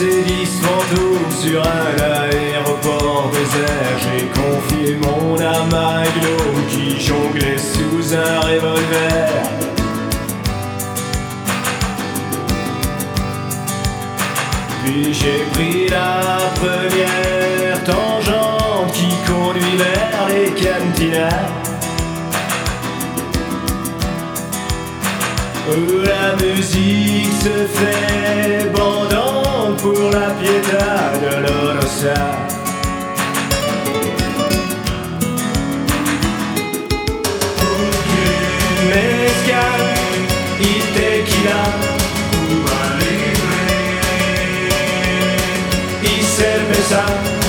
ces 10 fantômes sur un aéroport désert. J'ai confié mon âme à un gnome qui jonglait sous un revolver. Puis j'ai pris la première tangente qui conduit vers les cantinas, où la musique se fait bandante pour la pietà de l'Orosa. Mezcal y tequila, Cuba libre y cerveza.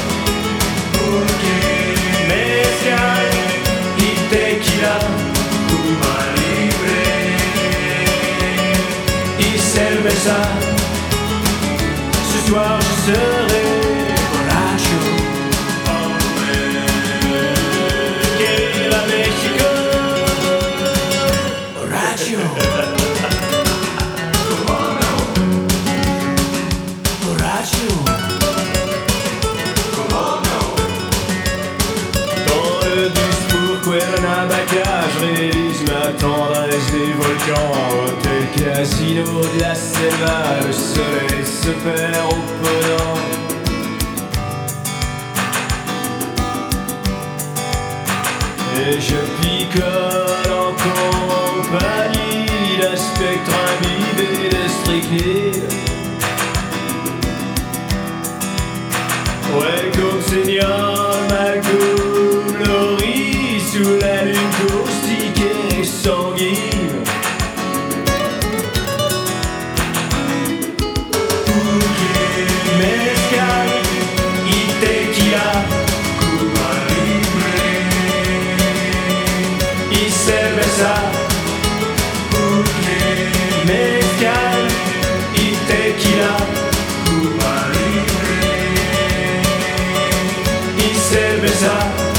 Mezcal y tequila, Cuba libre y cerveza. Ce soir je serai borracho. Que viva México. Borracho. Borracho. Dans le bus pour Cuernavaca, je réalise ma tendresse des volcans. Hôtel casino de la Selva, le soleil se perd au Ponant. Et je picole en compagnie d'un spectre imbibé de strychnine. Welcome Seigneur Malcolm Lowry, sous la lune caustique et sanguine. Mezcal y tequila, Cuba libre y cerveza. Mezcal y tequila, Cuba libre y cerveza.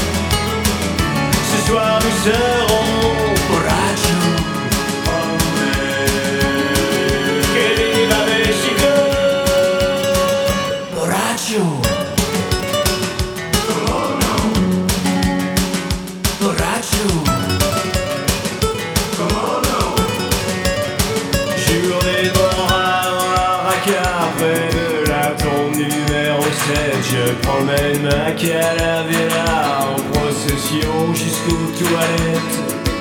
Ce soir nous serons borrachos. Que viva México. Borracho. Borracho. Journée de Raca, près de la tombe numéro 7. Je promène ma calavera en procession jusqu'aux toilettes.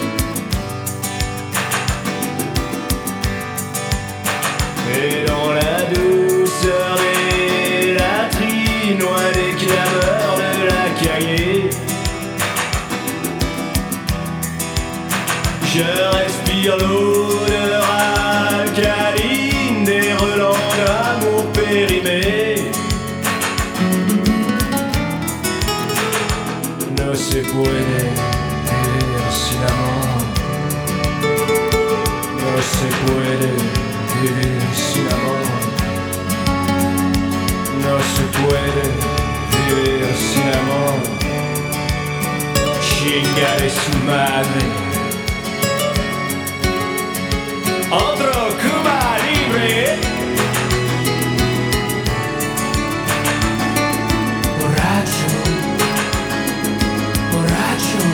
Et dans la douceur des latrines, loin des clameurs de la cahier, je respire l'odeur alcaline des relents d'amour périmés. No se puede vivir sin amor. No se puede vivir sin amor. No se puede vivir sin amor. Chingare su madre. Otro Cuba libre. Borracho. Borracho.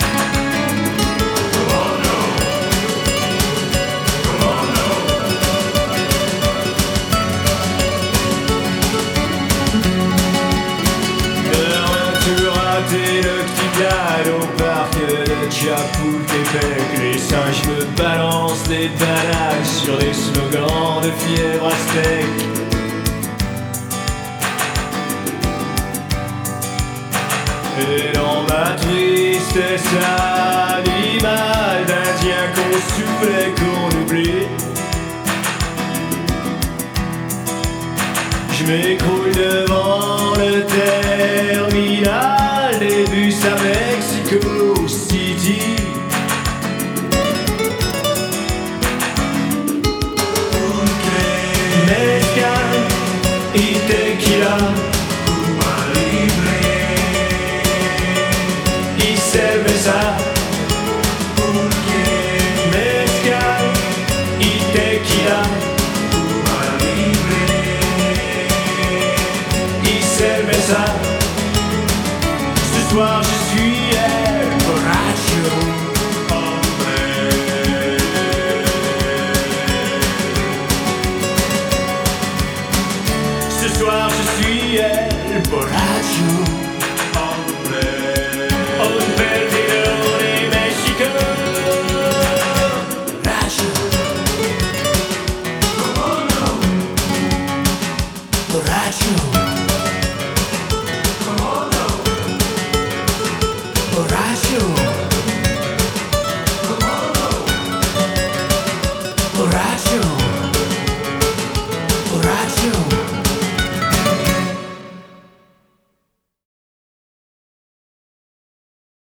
Au parc de Chapultepec, les singes me balancent des bananes sur des slogans de fièvre aztèque. Et dans ma tristesse animale d'Indien qu'on soufflait, qu'on oublie, je m'écroule devant le terminal des bus à Mexico City. Mezcal y tequila, Cuba libre y cerveza. Mezcal y tequila, Cuba libre soir je suis El Borracho. Ce soir je suis El Borracho. Un perdedor de Mexico. Borracho. Borracho.